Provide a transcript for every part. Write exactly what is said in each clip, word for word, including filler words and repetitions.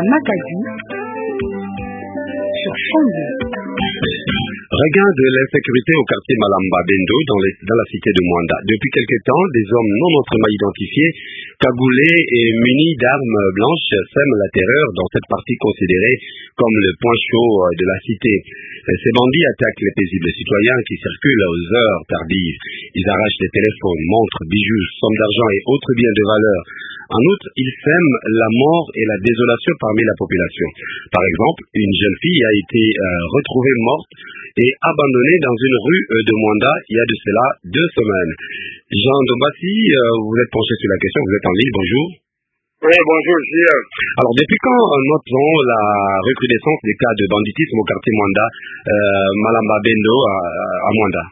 Makadi sur Chambé. Regain de l'insécurité au quartier Malamba Bendo dans, les, dans la cité de Mwanda. Depuis quelque temps, des hommes non autrement identifiés, cagoulés et munis d'armes blanches sèment la terreur dans cette partie considérée comme le point chaud de la cité. Ces bandits attaquent les paisibles citoyens qui circulent aux heures tardives. Ils arrachent des téléphones, montres, bijoux, sommes d'argent et autres biens de valeur. En outre, ils sèment la mort et la désolation parmi la population. Par exemple, une jeune fille a été euh, retrouvée morte et abandonnée dans une rue euh, de Mwanda il y a de cela deux semaines. Jean Dombassi, euh, vous êtes penché sur la question, vous êtes en ligne, bonjour. Oui, bonjour, Gilles. Alors, depuis quand euh, notons la recrudescence des cas de banditisme au quartier Mwanda, euh, Malamba Bendo à, à Mwanda?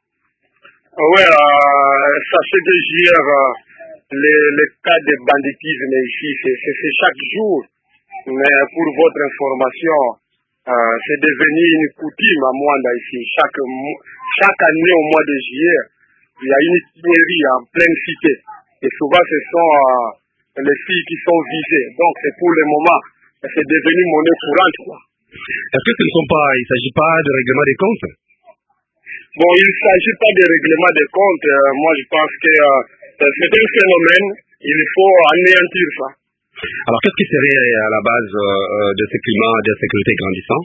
Oui, euh, sachez que Gilles, euh, les, les cas de banditisme ici, c'est chaque jour. Mais pour votre information, euh, c'est devenu une coutume à Mwanda ici. Chaque, chaque année au mois de juillet, il y a une tuerie en pleine cité. Et souvent, ce sont euh, les filles qui sont visées. Donc, c'est pour le moment, c'est devenu monnaie courante, quoi. Est-ce que ce ne sont pas, il ne s'agit pas de règlement des comptes? Bon, il ne s'agit pas de règlement des comptes. Euh, moi, je pense que euh, c'est un phénomène. Il faut anéantir ça. Alors, qu'est-ce qui serait à la base euh, de ce climat d'insécurité grandissant?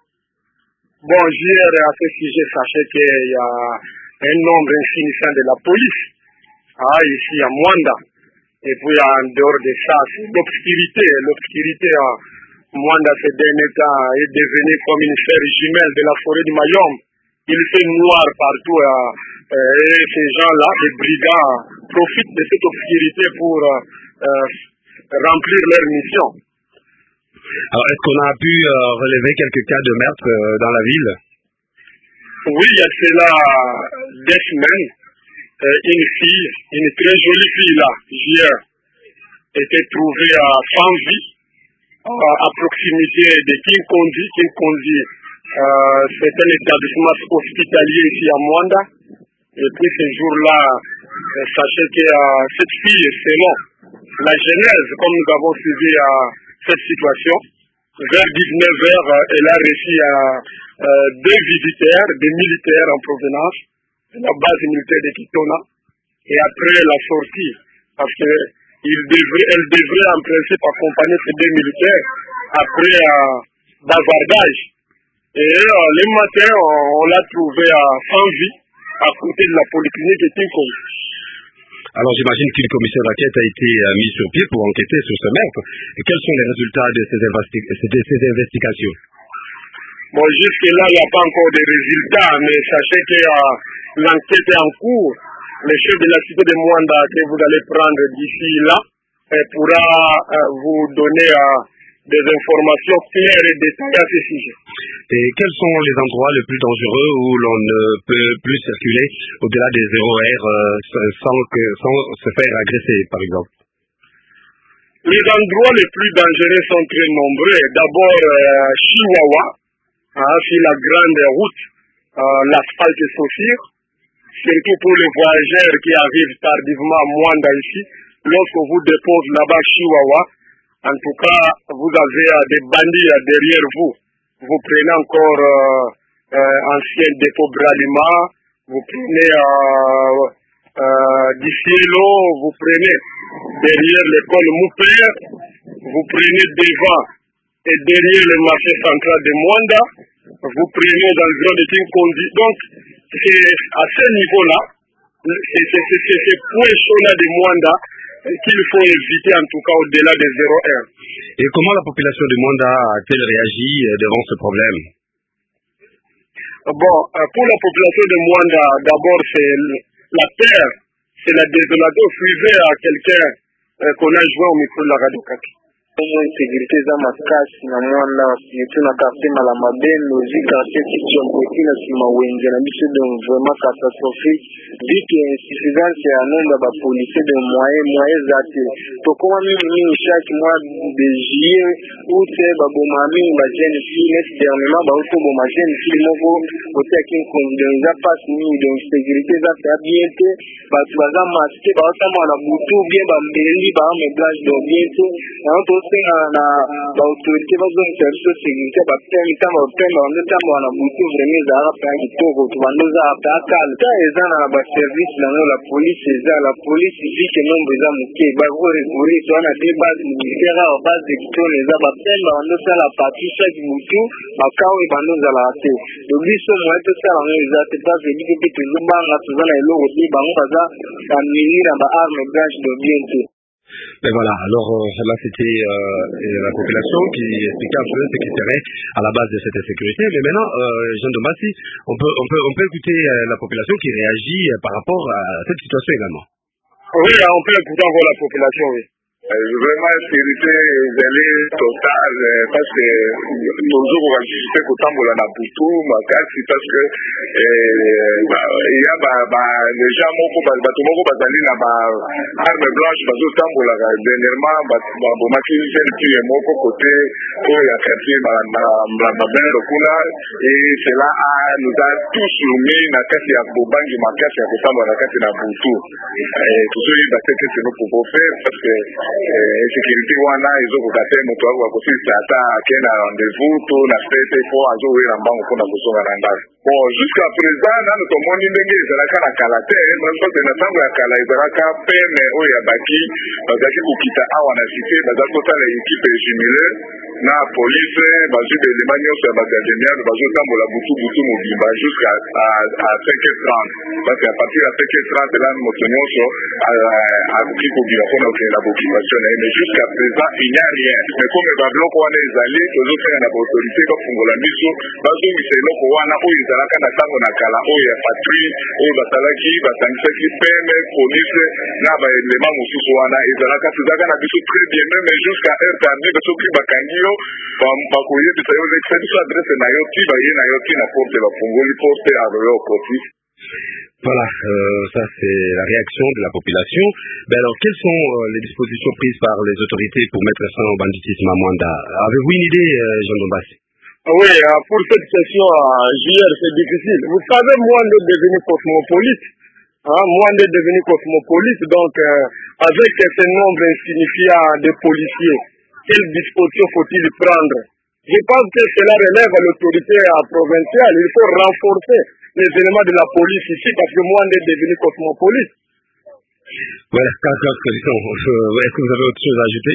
Bon, hier, à ce sujet, sachez qu'il y a un nombre infinissant de la police, hein, ici à Mwanda. Et puis, en dehors de ça, c'est l'obscurité. L'obscurité à Mwanda, ces derniers temps, est devenue comme une sphère jumelle de la forêt du Mayom. Il fait noir partout. Euh, et ces gens-là, les brigands, profitent de cette obscurité pour euh, euh, remplir leur mission. Alors, est-ce qu'on a pu euh, relever quelques cas de meurtre euh, dans la ville? Oui, il y a cela des semaines. Euh, une fille, une très jolie fille là, hier, était trouvée à sans vie, à, à proximité de Kinkondi. Kinkondi, euh, c'est un établissement hospitalier ici à Mwanda. Et puis ce jour-là, euh, sachez que euh, cette fille, selon la genèse, comme nous avons suivi euh, cette situation, vers dix-neuf heures, euh, elle a reçu euh, euh, deux visiteurs, des militaires en provenance de la base militaire de Kitona. Et après la sortie, parce que il devrait, elle devrait en principe accompagner ces deux militaires après euh, bavardage. Et euh, le matin, on, on l'a trouvée euh, sans vie à côté de la polyclinique de Tinkoum. Alors j'imagine qu'une commission d'enquête a été euh, mise sur pied pour enquêter sur ce meurtre. Et quels sont les résultats de ces, investi- de ces investigations? Bon, jusque-là, il n'y a pas encore de résultats, mais sachez que euh, l'enquête est en cours. Le chef de la cité de Mwanda que vous allez prendre d'ici là euh, pourra euh, vous donner euh, des informations claires et détaillées à ce sujet. Et quels sont les endroits les plus dangereux où l'on ne peut plus circuler au-delà des zéro heures euh, sans, que, sans se faire agresser, par exemple? Les endroits les plus dangereux sont très nombreux. D'abord, euh, Chihuahua, hein, sur la grande route, euh, l'asphalte Sophir, surtout pour les voyageurs qui arrivent tardivement à Mwanda ici. Lorsque vous déposez là-bas Chihuahua, en tout cas, vous avez euh, des bandits euh, derrière vous. Vous prenez encore euh, euh, ancien dépôt Bralima, vous prenez euh, euh, du Cielo, vous prenez derrière l'école Moupère, vous prenez devant et derrière le marché central de Mwanda, vous prenez dans le grand de Tinkondi. Donc, c'est à ce niveau-là, c'est ce point chaud-là de Mwanda qu'il faut éviter en tout cas au-delà des zéro heures. Et comment la population de Mwanda a-t-elle réagi devant ce problème? Bon, pour la population de Mwanda, d'abord c'est la terre, c'est la désolation. Suivez à quelqu'un euh, qu'on a joué au micro de la radio Kaki. Sécurité za makasi na Mwanda yetu na quartier Malamba Bendo zi quartier Kichomboki na Simawenze na biso donc vraiment catastrophique vu que insuffisance ya nombre ba policiers de moyens moyens zate to koma mimi chaque mois de juillet ou te ba bomami ba jeune fille net dernièrement ba auto boma jeune fille moko côté kin kondenza passe ni donc sécurité za ta bien te ba baza masqué ba sama na butu bien ba mbeli ba me blanche donc bien te na to tosenga na baautorité bazongisa biso sécurité bapemi ntango bapemba bando ntango wana butu vraimen ezalaka mpenza kitoko to bando ezalaka mpe akala ta eza na baservice nango la police eza la police vike nombre eza moke bakoregule to wana de base militaire awa base de kitone eza bapemba bando osala parti chaque butu bakawe bando ozalaka te to biso moye tosala yango eza te base ebike mpe tozobanga toza na eloko te bango baza bamini na baarme blanche de bien te. Mais voilà, alors euh, là c'était euh, la population qui expliquait un peu ce qui serait à la base de cette insécurité. Mais maintenant, euh, Jean Dombassi, on peut, on peut, on peut écouter euh, la population qui réagit euh, par rapport à cette situation également. Oui, on peut écouter encore la population, oui. Euh, vraiment, sécurité est totale euh, parce que toujours on va discuter qu'au temps de la Butu, parce que il y a les gens qui ont des armes blanches, parce que temps dernièrement, il y a un côté où il y a quartier et cela nous a tous mis dans la casse de Bobangi, dans la casse de la Butu. Tout ça, c'est nous pouvons faire parce que sécurité wana ezokokate moto wako wakosilisa ata akenda rendez-vous to na fete fo azowela mbango mpona kozonga na ndako. Bon, jusqu'à présent nano tomoni ndenge ezalaka na kala te parce na ntango ya kala ezalaka pene oyo ya baki bazalaki kokita awa na cité bazali kosala ekipe jumile na police bazwi baelema nyonso ya bagardeniere bazotambola butu-butu mobimba jusqu'à cinq heures trente parce à partir ya cinq heures trente elani moto nyonso akoki kobima mpona kokende na boccupation na ye mais jusqu'à présent il n'y a rien mais comme babiloko wana ezali tozosenga na baautorité bafungola miso bazongisa eloko wana oyo ezalaka na ntango na kala oyo ya patrouille oyo basalaki basangisaki peme police na baelema mosusu wana ezalaka tozalaka na biso très bien même jusqu'à heure tardive soki bakangi yo bakoyebisa yo lekisa biso adresse na yo ti baye na yo ti na porte bafungoli porte aloyo okoti. Voilà, euh, ça c'est la réaction de la population. Ben alors, quelles sont euh, les dispositions prises par les autorités pour mettre fin au banditisme à Mwanda? Avez-vous une idée, euh, Jean Dombassi? Oui, euh, pour cette question, euh, J R, c'est difficile. Vous savez, Mwanda est devenu cosmopolite. Hein, Mwanda est devenu cosmopolite, donc euh, avec ce nombre insignifiant de policiers, quelles dispositions faut-il prendre? Je pense que cela relève à l'autorité provinciale. Il faut renforcer les éléments de la police ici parce que Mwanda est devenu cosmopolite. Voilà, quatre questions. Est-ce que vous avez autre chose à ajouter?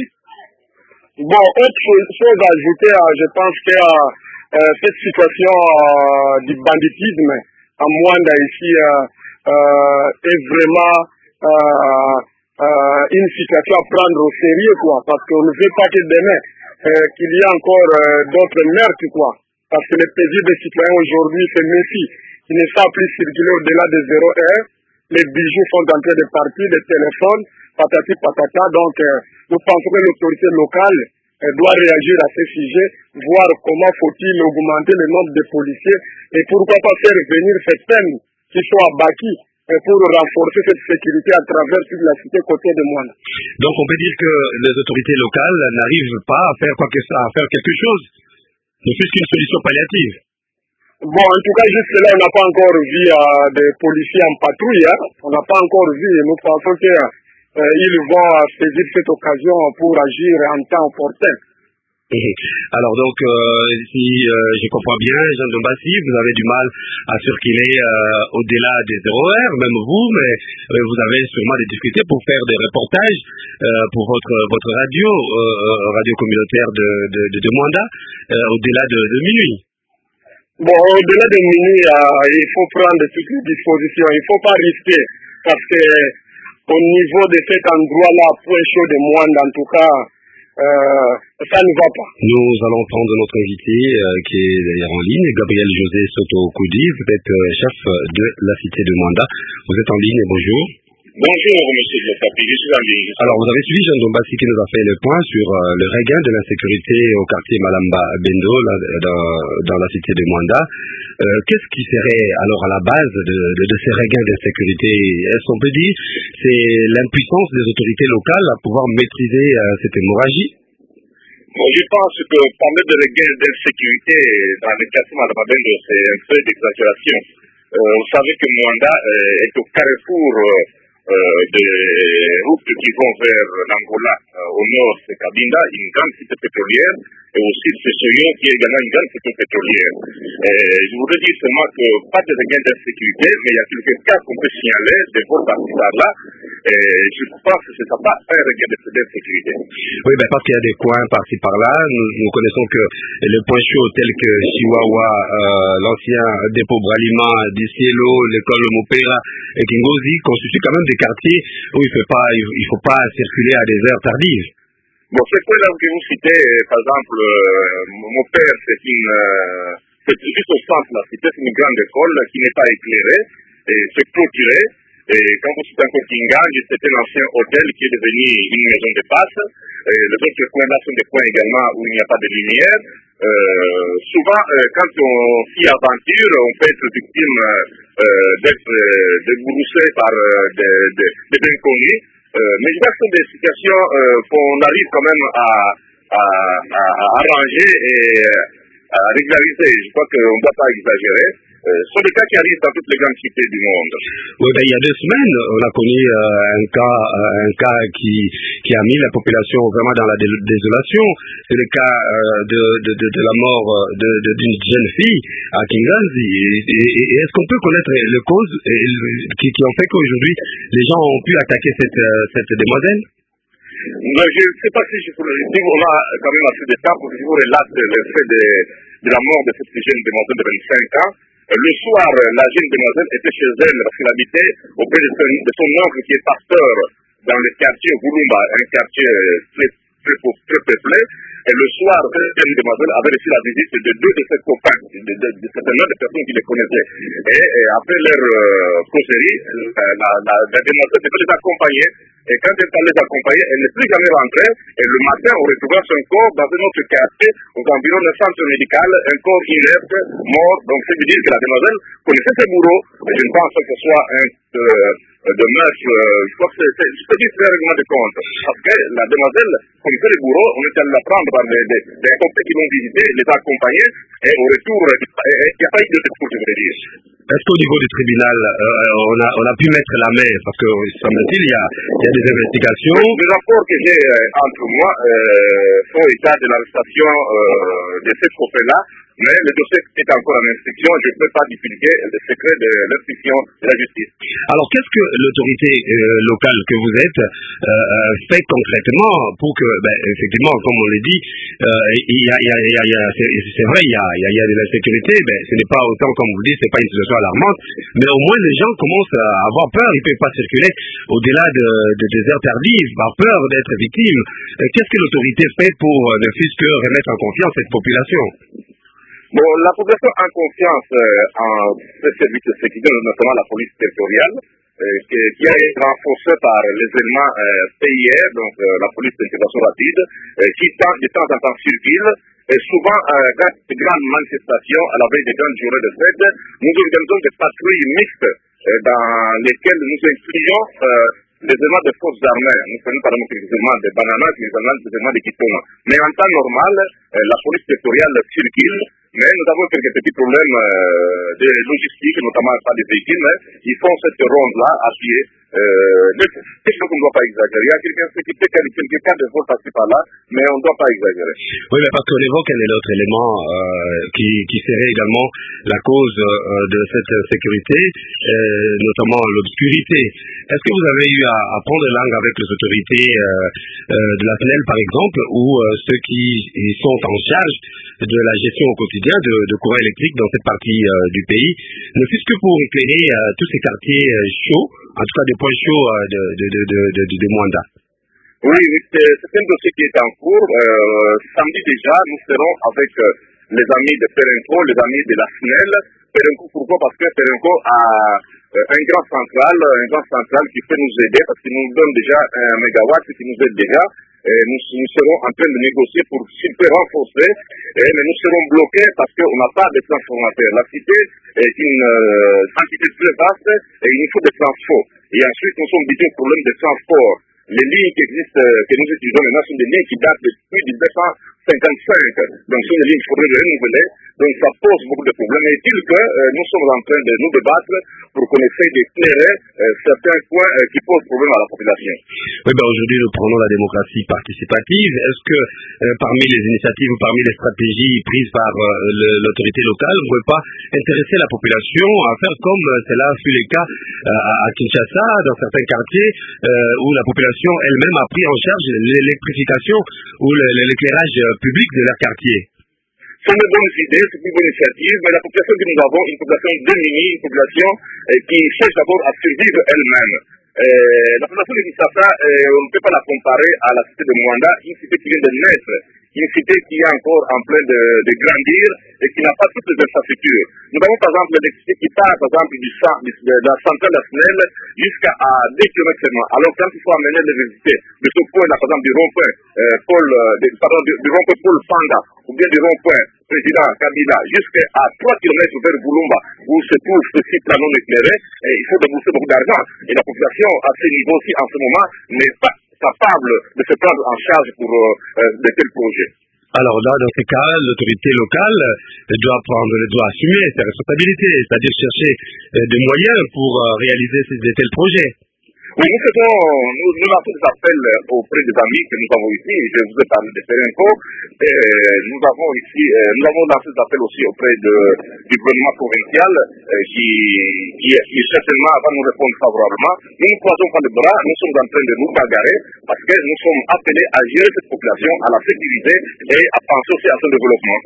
Bon, autre chose à ajouter, je pense que euh, cette situation euh, du banditisme à Mwanda ici euh, euh, est vraiment euh, euh, une situation à prendre au sérieux, quoi, parce qu'on ne veut pas que demain euh, qu'il y ait encore euh, d'autres meurtres, quoi. Parce que les paisibles des citoyens aujourd'hui se méfient. Ils ne savent plus circuler au-delà de zéro heure. Les bijoux sont en train de partir, les téléphones, patati patata. Donc, euh, nous pensons que l'autorité locale euh, doit réagir à ce sujet, voir comment faut-il augmenter le nombre de policiers et pourquoi pas faire venir ces peines qui sont à Baki euh, pour renforcer cette sécurité à travers toute la cité côté de Mwanda. Donc, on peut dire que les autorités locales n'arrivent pas à faire quoi que ça, à faire quelque chose, ne fût-ce qu'une solution palliative. Bon, en tout cas, jusque là, on n'a pas encore vu euh, des policiers en patrouille. Hein. On n'a pas encore vu. Nous pensons qu'ils euh, vont saisir cette occasion pour agir en temps opportun. Alors donc, euh, si euh, je comprends bien, Jean Dombassi, vous avez du mal à circuler euh, au-delà des zéro heures, même vous, mais euh, vous avez sûrement des difficultés pour faire des reportages euh, pour votre votre radio, euh, radio communautaire de, de, de, de Mwanda, euh, au-delà de, de minuit. Bon, au-delà de minuit, euh, il faut prendre toutes les dispositions. Il ne faut pas risquer, parce que au niveau de cet endroit-là, point chaud de Mwanda, en tout cas, euh, ça ne va pas. Nous allons prendre notre invité, euh, qui est d'ailleurs en ligne, Gabriel José Soto-Koudi. Vous êtes euh, chef de la cité de Mwanda. Vous êtes en ligne, bonjour. Bonjour, monsieur le Papi, je suis en ligne. Alors, vous avez suivi Jean Dombassi qui nous a fait le point sur euh, le regain de l'insécurité au quartier Malamba Bendo, là, dans, dans la cité de Mwanda. Euh, Qu'est-ce qui serait alors à la base de, de, de ces regains d'insécurité? Est-ce qu'on peut dire c'est l'impuissance des autorités locales à pouvoir maîtriser euh, cette hémorragie? Bon, je pense que parler de regain d'insécurité dans le quartier Malamba Bendo, c'est un peu d'exagération. Euh, vous savez que Mwanda euh, est au carrefour euh, euh, des routes qui vont vers l'Angola. Euh, au nord, c'est Cabinda, une grande cité pétrolière, et aussi c'est Soyo, qui est également une grande cité pétrolière. Et je voudrais dire seulement que pas de regain d'insécurité, mais il y a quelques cas qu'on peut signaler, des vols par-ci par-là, et je pense que ce n'est pas un regain d'insécurité. Oui, ben parce qu'il y a des coins par-ci par-là. Nous, nous connaissons que le point chaud tel que Chihuahua, euh, l'ancien dépôt Bralima, Dicielo, l'école Mopera et Kingozi constituent quand même des quartiers où il ne faut pas, il faut pas circuler à des heures tardives. Bon, ces points-là que vous citez, par exemple, euh, mon père, c'est une, euh, c'est juste au centre là, c'est une grande école qui n'est pas éclairée, et c'est clôturé. Et quand vous citez encore Kingange, c'était l'ancien hôtel qui est devenu une maison de passe. Et les autres coins-là sont des coins également où il n'y a pas de lumière. Euh, souvent, euh, quand on s'y aventure, on peut être victime euh, d'être euh, débroussé par euh, des, des, des inconnus. Euh, mais je pense que ce sont des situations euh, qu'on arrive quand même à, à, à, à arranger et à régulariser. Je crois qu'on ne doit pas exagérer. Euh, ce sont des cas qui arrivent dans toutes les grandes cités du monde. Oui, ben, il y a deux semaines, on a connu euh, un cas, euh, un cas qui, qui a mis la population vraiment dans la dé- désolation. C'est le cas euh, de, de, de, de la mort de, de, d'une jeune fille à Kingazi. Et, et, et est-ce qu'on peut connaître les causes et, qui, qui ont fait qu'aujourd'hui les gens ont pu attaquer cette, cette demoiselle? Non, je ne sais pas si je pourrais dire, on a quand même assez de temps pour que je vous relate le fait de, de la mort de cette jeune demoiselle de vingt-cinq ans. Le soir, la jeune demoiselle était chez elle parce qu'elle habitait auprès de son, de son oncle qui est pasteur dans le quartier Gouloumba, un quartier très, très, très peuplé. Et le soir, cette jeune demoiselle avait reçu la visite de deux de ses copains, de, de, de certaines de personnes qui les connaissaient. Et, et après leur euh, causerie, la, la, la, la demoiselle devait les accompagner. Et quand elle allait les accompagner, elle n'est plus jamais rentrée. Et le matin, on retrouvait son corps dans un autre quartier, aux environs d'un centre médical, un corps inerte, mort. Donc, c'est veut dire que la demoiselle connaissait ses bourreaux. Et je ne pense pas que ce soit un euh, de meurtre. Euh, je crois que c'est, c'est, je peux dire que c'est un règlement de compte. Parce que la demoiselle connaissait les bourreaux, on était allé la prendre par des, des, des copains qui l'ont visité, les accompagner. Et au retour, il n'y a pas eu de retour, je voudrais dire. Est-ce qu'au niveau du tribunal, euh, on, a, on a pu mettre la main? Parce que, semble-t-il, il y a, il y a des investigations. Les rapports que j'ai euh, entre moi euh, font état de l'arrestation euh, de ces trophées-là, mais le dossier est encore en instruction. Je ne peux pas divulguer le secret de l'instruction de la justice. Alors, qu'est-ce que l'autorité euh, locale que vous êtes euh, fait concrètement pour que, ben, effectivement, comme on l'a dit, euh, il y a, il y a, il y a, il y a c'est, c'est vrai, il y a, il y a, il y a de l'insécurité, ben, ce n'est pas autant, comme vous le dites, c'est pas une situation alarmante, mais au moins les gens commencent à avoir peur, ils ne peuvent pas circuler au-delà de, de, des heures tardives, par peur d'être victimes. Euh, qu'est-ce que l'autorité fait pour euh, ne fût-ce que remettre en confiance cette population? Bon, la population a confiance euh, en ce service de sécurité, notamment la police territoriale, euh, qui, qui a été renforcée par les éléments euh, P I R, donc euh, la police d'intervention rapide, euh, qui de temps en temps circule. Et souvent, euh, dans de grandes manifestations, à la veille des grandes journées de fête, nous organisons des patrouilles mixtes euh, dans lesquelles nous incluons euh, les éléments des forces armées. Nous prenons par exemple les éléments de bananas, les éléments de Kitoma. Mais en temps normal, euh, la police territoriale circule. Mais nous avons quelques petits problèmes euh, de logistique, notamment pas des véhicules, mais ils font cette ronde-là à pied. Euh, mais c'est ce qu'on ne doit pas exagérer. Il y a quelqu'un qui peut qualifier quelques cas de vol par-ci par-là, mais on ne doit pas exagérer. Oui, mais parce qu'on évoque un autre élément euh, qui, qui serait également la cause euh, de cette sécurité, euh, notamment l'obscurité. Est-ce que vous avez eu à, à prendre langue avec les autorités euh, euh, de la S N E L, par exemple, ou euh, ceux qui sont en charge de la gestion au quotidien de, de courant électrique dans cette partie euh, du pays, ne fût-ce que pour éclairer euh, tous ces quartiers euh, chauds, en tout cas des points chauds euh, de, de, de, de, de, de Mwanda? Oui, c'est, c'est un dossier qui est en cours. Euh, samedi déjà, nous serons avec euh, les amis de Perenco, les amis de la S N E L. Perenco, pourquoi? Parce que Perenco a euh, un grand central, un grand central qui peut nous aider, parce qu'il nous donne déjà un mégawatt qui nous aide déjà. Et nous, nous serons en train de négocier pour s'il peut renforcer, et, mais nous serons bloqués parce qu'on n'a pas de transformateur. La cité est une euh, entité très vaste et il nous faut des transports. Et ensuite, nous sommes habitués au problème de transport. Les lignes qui existent, que nous utilisons maintenant, sont des lignes qui datent depuis mille neuf cent cinquante-cinq. Donc, ce sont des lignes qu'il faudrait renouveler. Donc, ça pose beaucoup de problèmes. Est-il que euh, nous sommes en train de nous débattre pour qu'on essaye d'éclairer euh, certains points euh, qui posent problème à la population? Oui, ben aujourd'hui, nous prenons la démocratie participative. Est-ce que euh, parmi les initiatives ou parmi les stratégies prises par euh, l'autorité locale, on ne peut pas intéresser la population à faire comme euh, cela fut le cas euh, à Kinshasa, dans certains quartiers, euh, où la population elle-même a pris en charge l'électrification ou l'éclairage public de leur quartier? Ce sont de bonnes idées, c'est une bonne initiative, mais la population que nous avons, une population démunie, une population euh, qui cherche d'abord à survivre elle-même. Euh, la population de Kinshasa, euh, on ne peut pas la comparer à la cité de Mwanda, une cité qui vient de naître, une cité qui est encore en train de, de grandir et qui n'a pas toutes les infrastructures. Nous avons par exemple l'électricité qui part par exemple du centre, de, de la centrale nationale jusqu'à deux kilomètres seulement. Alors quand il faut amener l'électricité de ce point là, par exemple du rond-point euh, Paul, euh, pardon, du, du rond-point Paul Fanga ou bien du rond-point président Kabila jusqu'à trois kilomètres vers Boulumba où se trouve ce site-là non éclairé, et il faut débourser beaucoup d'argent. Et la population à ce niveau-ci en ce moment n'est pas capable de se prendre en charge pour euh, euh, de tels projets. Alors là, dans ces cas, l'autorité locale doit prendre, doit assumer ses responsabilités, c'est-à-dire chercher euh, des moyens pour euh, réaliser ces de tels projets. Oui, nous faisons, nous, nous lançons des appels auprès des amis que nous avons ici. Je vous ai parlé de Ferenco. Nous avons ici, euh, nous avons lancé des appels aussi auprès de, du gouvernement provincial euh, qui, qui, qui certainement va nous répondre favorablement. Nous ne croisons pas les bras, nous sommes en train de nous bagarrer parce que nous sommes appelés à gérer cette population, à la sécuriser et à penser aussi à son développement.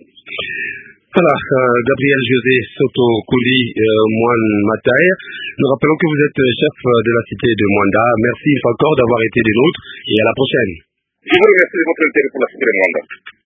Voilà, euh, Gabriel José Soto Kouli euh, Moine Mataï. Nous rappelons que vous êtes chef de la cité de Mwanda. Merci une fois encore d'avoir été des nôtres et à la prochaine. Je vous remercie de votre intérêt pour la cité de Mwanda.